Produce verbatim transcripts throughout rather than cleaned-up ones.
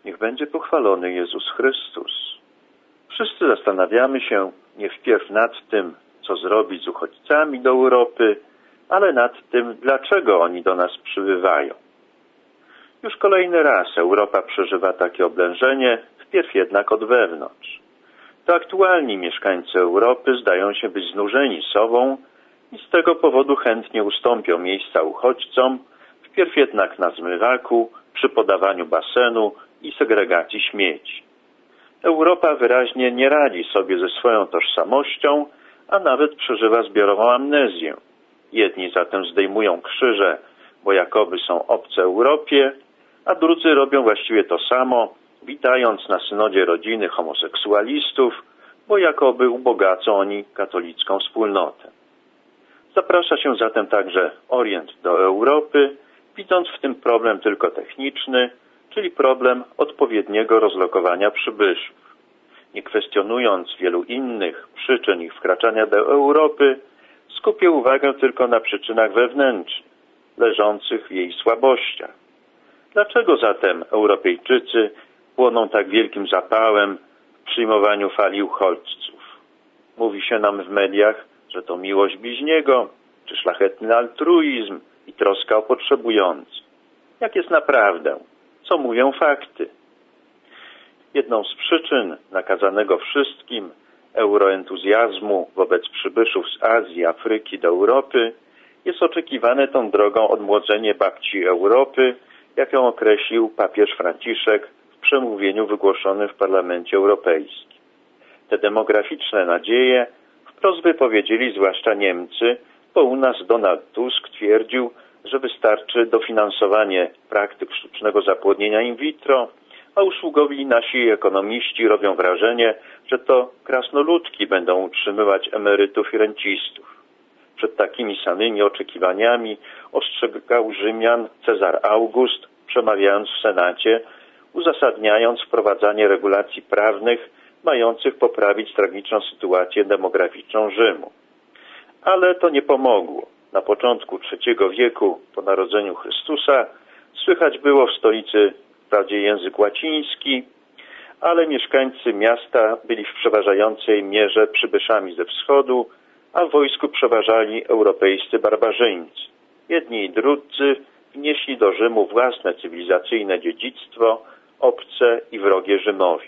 Niech będzie pochwalony Jezus Chrystus. Wszyscy zastanawiamy się nie wpierw nad tym, co zrobić z uchodźcami do Europy, ale nad tym, dlaczego oni do nas przybywają. Już kolejny raz Europa przeżywa takie oblężenie, wpierw jednak od wewnątrz. To aktualni mieszkańcy Europy zdają się być znużeni sobą i z tego powodu chętnie ustąpią miejsca uchodźcom, wpierw jednak na zmywaku, przy podawaniu basenu i segregacji śmieci. Europa wyraźnie nie radzi sobie ze swoją tożsamością, a nawet przeżywa zbiorową amnezję. Jedni zatem zdejmują krzyże, bo jakoby są obce Europie, a drudzy robią właściwie to samo, witając na synodzie rodziny homoseksualistów, bo jakoby ubogacą oni katolicką wspólnotę. Zaprasza się zatem także Orient do Europy, widząc w tym problem tylko techniczny, czyli problem odpowiedniego rozlokowania przybyszów. Nie kwestionując wielu innych przyczyn ich wkraczania do Europy, skupię uwagę tylko na przyczynach wewnętrznych, leżących w jej słabościach. Dlaczego zatem Europejczycy płoną tak wielkim zapałem w przyjmowaniu fali uchodźców? Mówi się nam w mediach, że to miłość bliźniego, czy szlachetny altruizm i troska o potrzebujących. Jak jest naprawdę? Co mówią fakty? Jedną z przyczyn nakazanego wszystkim euroentuzjazmu wobec przybyszów z Azji i Afryki do Europy jest oczekiwane tą drogą odmłodzenie babci Europy, jak ją określił papież Franciszek w przemówieniu wygłoszonym w Parlamencie Europejskim. Te demograficzne nadzieje wprost wypowiedzieli zwłaszcza Niemcy, bo u nas Donald Tusk twierdził, że wystarczy dofinansowanie praktyk sztucznego zapłodnienia in vitro, a usługowi nasi ekonomiści robią wrażenie, że to krasnoludki będą utrzymywać emerytów i rencistów. Przed takimi samymi oczekiwaniami ostrzegał Rzymian Cezar August, przemawiając w Senacie, uzasadniając wprowadzanie regulacji prawnych mających poprawić tragiczną sytuację demograficzną Rzymu. Ale to nie pomogło. Na początku trzeciego wieku po narodzeniu Chrystusa słychać było w stolicy wprawdzie język łaciński, ale mieszkańcy miasta byli w przeważającej mierze przybyszami ze wschodu, a w wojsku przeważali europejscy barbarzyńcy. Jedni i drudzy wnieśli do Rzymu własne cywilizacyjne dziedzictwo, obce i wrogie Rzymowi.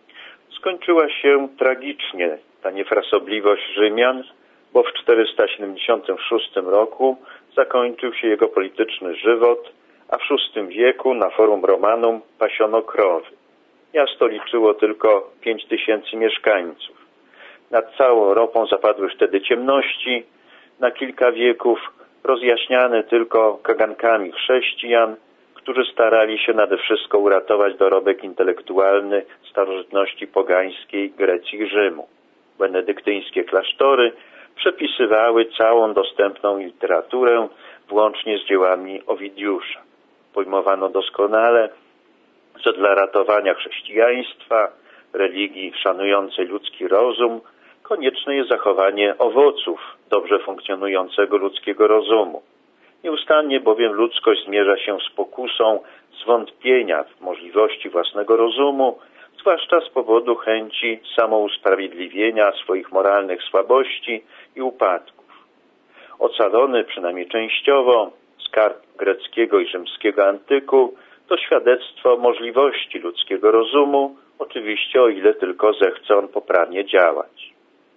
Skończyła się tragicznie ta niefrasobliwość Rzymian, bo w czterysta siedemdziesiątym szóstym roku zakończył się jego polityczny żywot, a w szóstym wieku na Forum Romanum pasiono krowy. Miasto liczyło tylko pięć tysięcy mieszkańców. Nad całą Europą zapadły wtedy ciemności, na kilka wieków rozjaśniane tylko kagankami chrześcijan, którzy starali się nade wszystko uratować dorobek intelektualny starożytności pogańskiej Grecji i Rzymu. Benedyktyńskie klasztory przepisywały całą dostępną literaturę, włącznie z dziełami Owidiusza. Pojmowano doskonale, że dla ratowania chrześcijaństwa, religii szanującej ludzki rozum, konieczne jest zachowanie owoców dobrze funkcjonującego ludzkiego rozumu. Nieustannie bowiem ludzkość zmierza się z pokusą zwątpienia w możliwości własnego rozumu, zwłaszcza z powodu chęci samousprawiedliwienia swoich moralnych słabości i upadków. Ocalony, przynajmniej częściowo, skarb greckiego i rzymskiego antyku to świadectwo możliwości ludzkiego rozumu, oczywiście o ile tylko zechce on poprawnie działać.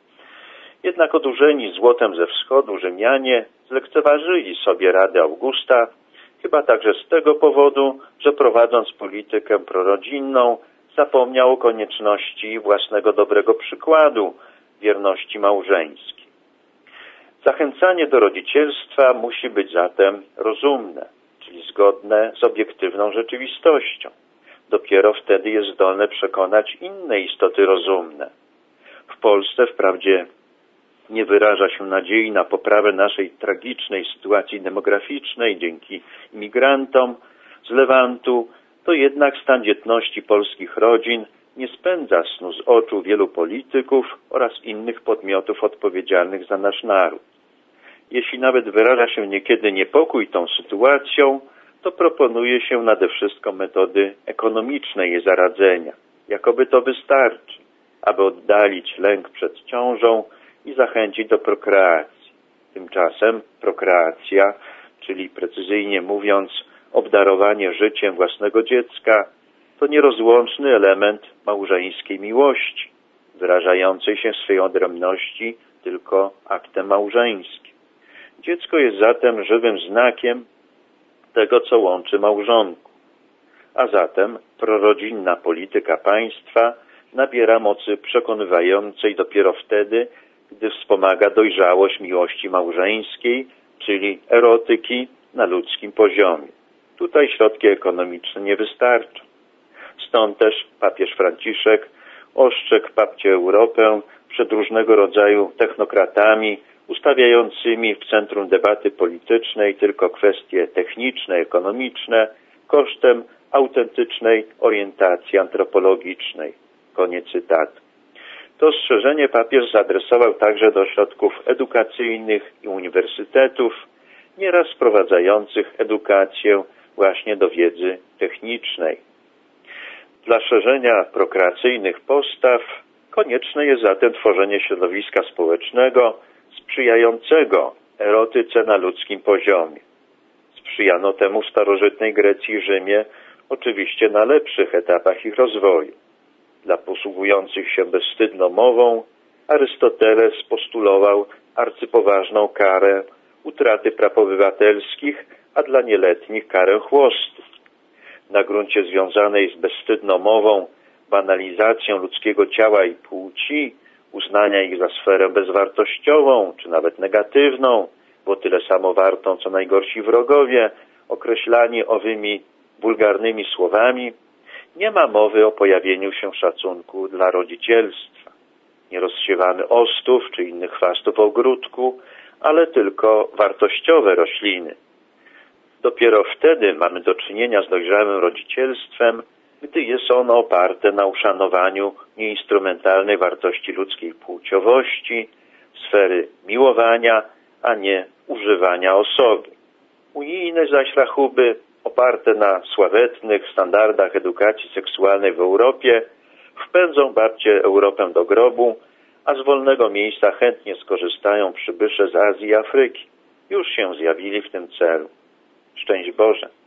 Jednak odurzeni złotem ze wschodu Rzymianie zlekceważyli sobie rady Augusta, chyba także z tego powodu, że prowadząc politykę prorodzinną zapomniał o konieczności własnego dobrego przykładu wierności małżeńskiej. Zachęcanie do rodzicielstwa musi być zatem rozumne, czyli zgodne z obiektywną rzeczywistością. Dopiero wtedy jest zdolne przekonać inne istoty rozumne. W Polsce wprawdzie nie wyraża się nadziei na poprawę naszej tragicznej sytuacji demograficznej dzięki imigrantom z Lewantu, to jednak stan dzietności polskich rodzin nie spędza snu z oczu wielu polityków oraz innych podmiotów odpowiedzialnych za nasz naród. Jeśli nawet wyraża się niekiedy niepokój tą sytuacją, to proponuje się nade wszystko metody ekonomiczne jej zaradzenia. Jakoby to wystarczy, aby oddalić lęk przed ciążą i zachęcić do prokreacji. Tymczasem prokreacja, czyli precyzyjnie mówiąc obdarowanie życiem własnego dziecka, to nierozłączny element małżeńskiej miłości, wyrażającej się w swej odrębności tylko aktem małżeńskim. Dziecko jest zatem żywym znakiem tego, co łączy małżonków. A zatem prorodzinna polityka państwa nabiera mocy przekonywającej dopiero wtedy, gdy wspomaga dojrzałość miłości małżeńskiej, czyli erotyki na ludzkim poziomie. Tutaj środki ekonomiczne nie wystarczą. Stąd też papież Franciszek ostrzegł papcie Europę przed różnego rodzaju technokratami ustawiającymi w centrum debaty politycznej tylko kwestie techniczne, ekonomiczne kosztem autentycznej orientacji antropologicznej. Koniec cytatu. To ostrzeżenie papież zaadresował także do ośrodków edukacyjnych i uniwersytetów, nieraz sprowadzających edukację właśnie do wiedzy technicznej. Dla szerzenia prokreacyjnych postaw konieczne jest zatem tworzenie środowiska społecznego sprzyjającego erotyce na ludzkim poziomie. Sprzyjano temu w starożytnej Grecji i Rzymie, oczywiście na lepszych etapach ich rozwoju. Dla posługujących się bezwstydną mową Arystoteles postulował arcypoważną karę utraty praw obywatelskich, a dla nieletnich karę chłostu. Na gruncie związanej z bezwstydną mową, banalizacją ludzkiego ciała i płci, uznania ich za sferę bezwartościową, czy nawet negatywną, bo tyle samo wartą, co najgorsi wrogowie, określani owymi wulgarnymi słowami, nie ma mowy o pojawieniu się szacunku dla rodzicielstwa. Nie rozsiewamy ostów czy innych chwastów w ogródku, ale tylko wartościowe rośliny. Dopiero wtedy mamy do czynienia z dojrzałym rodzicielstwem, gdy jest ono oparte na uszanowaniu nieinstrumentalnej wartości ludzkiej płciowości, sfery miłowania, a nie używania osoby. Unijne zaś rachuby, oparte na sławetnych standardach edukacji seksualnej w Europie, wpędzą babcię Europę do grobu, a z wolnego miejsca chętnie skorzystają przybysze z Azji i Afryki. Już się zjawili w tym celu. Szczęść Boże!